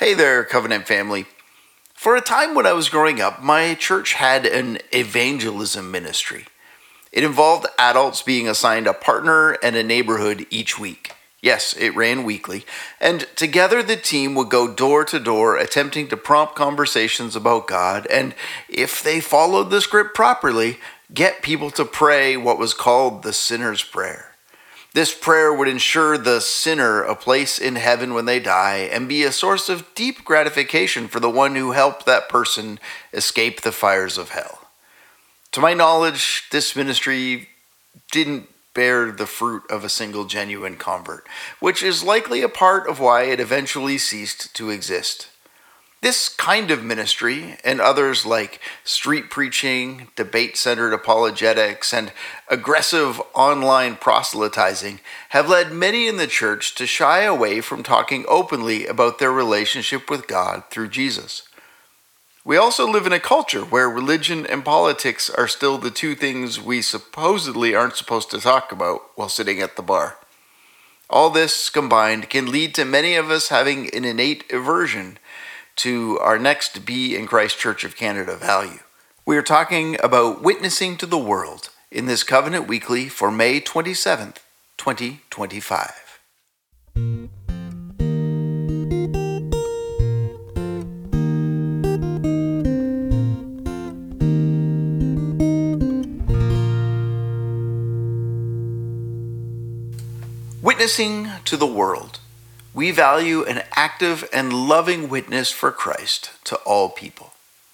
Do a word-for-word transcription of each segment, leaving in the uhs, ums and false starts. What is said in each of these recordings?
Hey there, Covenant family. For a time when I was growing up, my church had an evangelism ministry. It involved adults being assigned a partner and a neighborhood each week. Yes, it ran weekly, and together the team would go door to door attempting to prompt conversations about God, and if they followed the script properly, get people to pray what was called the sinner's prayer. This prayer would ensure the sinner a place in heaven when they die and be a source of deep gratification for the one who helped that person escape the fires of hell. To my knowledge, this ministry didn't bear the fruit of a single genuine convert, which is likely a part of why it eventually ceased to exist. This kind of ministry, and others like street preaching, debate-centered apologetics, and aggressive online proselytizing, have led many in the church to shy away from talking openly about their relationship with God through Jesus. We also live in a culture where religion and politics are still the two things we supposedly aren't supposed to talk about while sitting at the bar. All this combined can lead to many of us having an innate aversion to our next Be in Christ Church of Canada value. We are talking about witnessing to the world in this Covenant Weekly for May twenty-seventh, twenty twenty-five. Witnessing to the world. We value an active and loving witness for Christ to all people.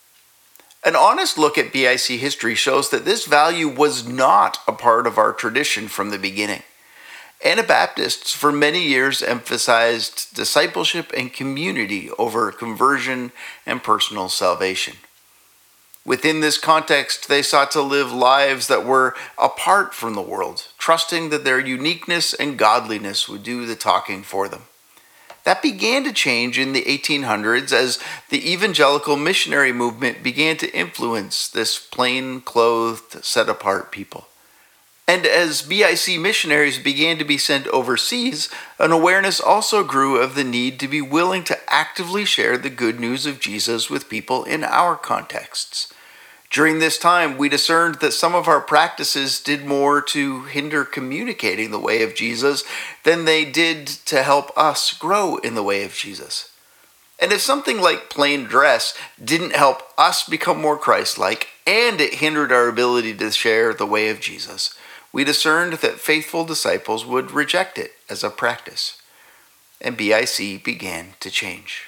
An honest look at B I C history shows that this value was not a part of our tradition from the beginning. Anabaptists for many years emphasized discipleship and community over conversion and personal salvation. Within this context, they sought to live lives that were apart from the world, trusting that their uniqueness and godliness would do the talking for them. That began to change in the eighteen hundreds as the evangelical missionary movement began to influence this plain-clothed, set-apart people. And as B I C missionaries began to be sent overseas, an awareness also grew of the need to be willing to actively share the good news of Jesus with people in our contexts. During this time, we discerned that some of our practices did more to hinder communicating the way of Jesus than they did to help us grow in the way of Jesus. And if something like plain dress didn't help us become more Christ-like, and it hindered our ability to share the way of Jesus, we discerned that faithful disciples would reject it as a practice. And B I C began to change.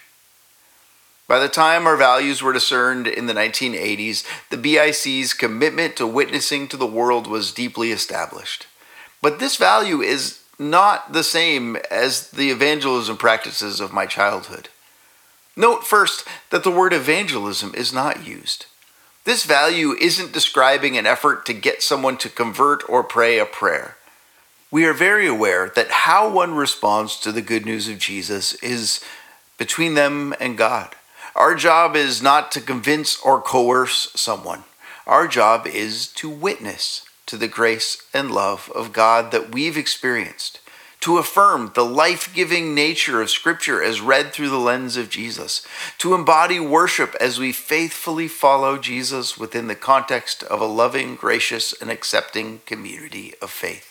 By the time our values were discerned in the nineteen eighties, the B I C's commitment to witnessing to the world was deeply established. But this value is not the same as the evangelism practices of my childhood. Note first that the word evangelism is not used. This value isn't describing an effort to get someone to convert or pray a prayer. We are very aware that how one responds to the good news of Jesus is between them and God. Our job is not to convince or coerce someone. Our job is to witness to the grace and love of God that we've experienced, to affirm the life-giving nature of Scripture as read through the lens of Jesus, to embody worship as we faithfully follow Jesus within the context of a loving, gracious, and accepting community of faith.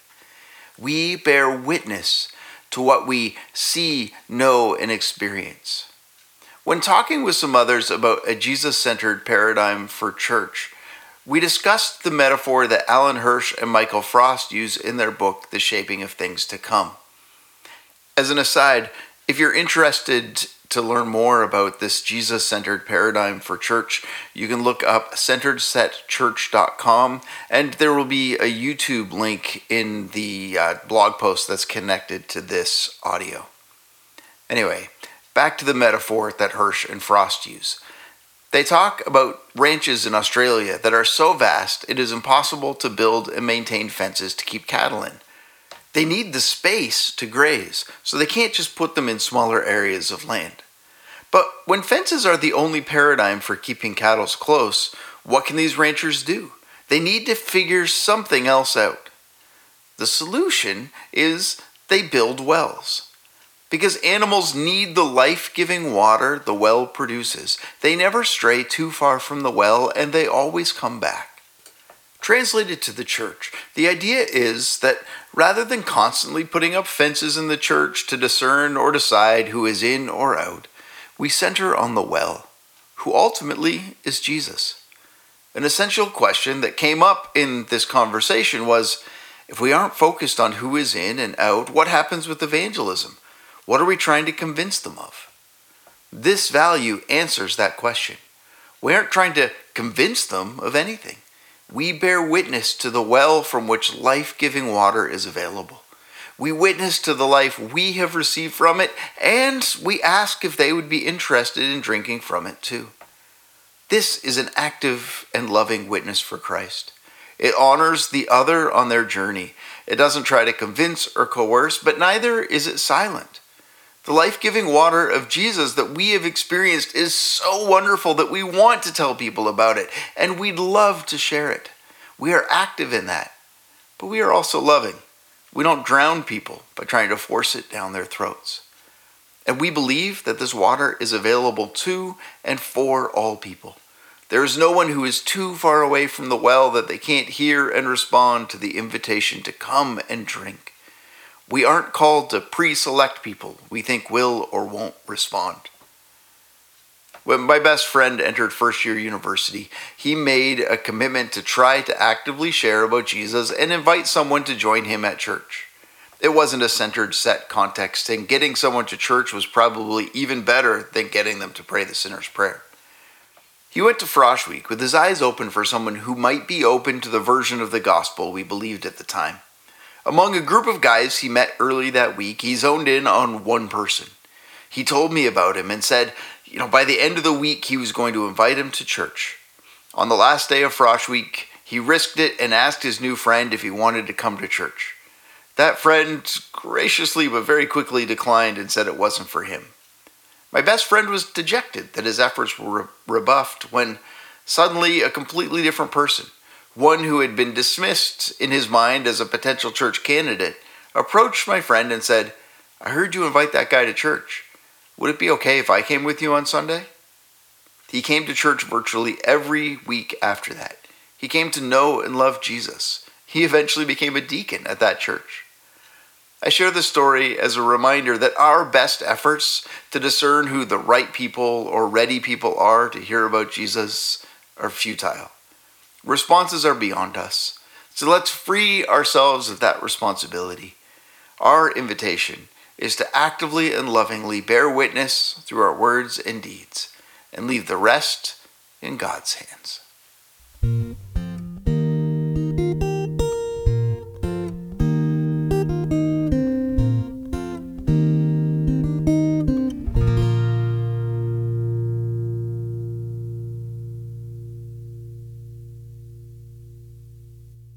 We bear witness to what we see, know, and experience. When talking with some others about a Jesus-centered paradigm for church, we discussed the metaphor that Alan Hirsch and Michael Frost use in their book, The Shaping of Things to Come. As an aside, if you're interested to learn more about this Jesus-centered paradigm for church, you can look up centered set church dot com, and there will be a YouTube link in the uh, blog post that's connected to this audio. Anyway, back to the metaphor that Hirsch and Frost use. They talk about ranches in Australia that are so vast it is impossible to build and maintain fences to keep cattle in. They need the space to graze, so they can't just put them in smaller areas of land. But when fences are the only paradigm for keeping cattle close, what can these ranchers do? They need to figure something else out. The solution is they build wells. Because animals need the life-giving water the well produces. They never stray too far from the well, and they always come back. Translated to the church, the idea is that rather than constantly putting up fences in the church to discern or decide who is in or out, we center on the well, who ultimately is Jesus. An essential question that came up in this conversation was, if we aren't focused on who is in and out, what happens with evangelism? What are we trying to convince them of? This value answers that question. We aren't trying to convince them of anything. We bear witness to the well from which life-giving water is available. We witness to the life we have received from it, and we ask if they would be interested in drinking from it too. This is an active and loving witness for Christ. It honors the other on their journey. It doesn't try to convince or coerce, but neither is it silent. The life-giving water of Jesus that we have experienced is so wonderful that we want to tell people about it, and we'd love to share it. We are active in that, but we are also loving. We don't drown people by trying to force it down their throats. And we believe that this water is available to and for all people. There is no one who is too far away from the well that they can't hear and respond to the invitation to come and drink. We aren't called to pre-select people we think will or won't respond. When my best friend entered first-year university, he made a commitment to try to actively share about Jesus and invite someone to join him at church. It wasn't a centered, set context, and getting someone to church was probably even better than getting them to pray the sinner's prayer. He went to Frosh Week with his eyes open for someone who might be open to the version of the gospel we believed at the time. Among a group of guys he met early that week, he zoned in on one person. He told me about him and said, you know, by the end of the week, he was going to invite him to church. On the last day of Frosh Week, he risked it and asked his new friend if he wanted to come to church. That friend graciously but very quickly declined and said it wasn't for him. My best friend was dejected that his efforts were re- rebuffed when suddenly a completely different person, one who had been dismissed in his mind as a potential church candidate, approached my friend and said, I heard you invite that guy to church. Would it be okay if I came with you on Sunday? He came to church virtually every week after that. He came to know and love Jesus. He eventually became a deacon at that church. I share this story as a reminder that our best efforts to discern who the right people or ready people are to hear about Jesus are futile. Responses are beyond us. So let's free ourselves of that responsibility. Our invitation is to actively and lovingly bear witness through our words and deeds and leave the rest in God's hands.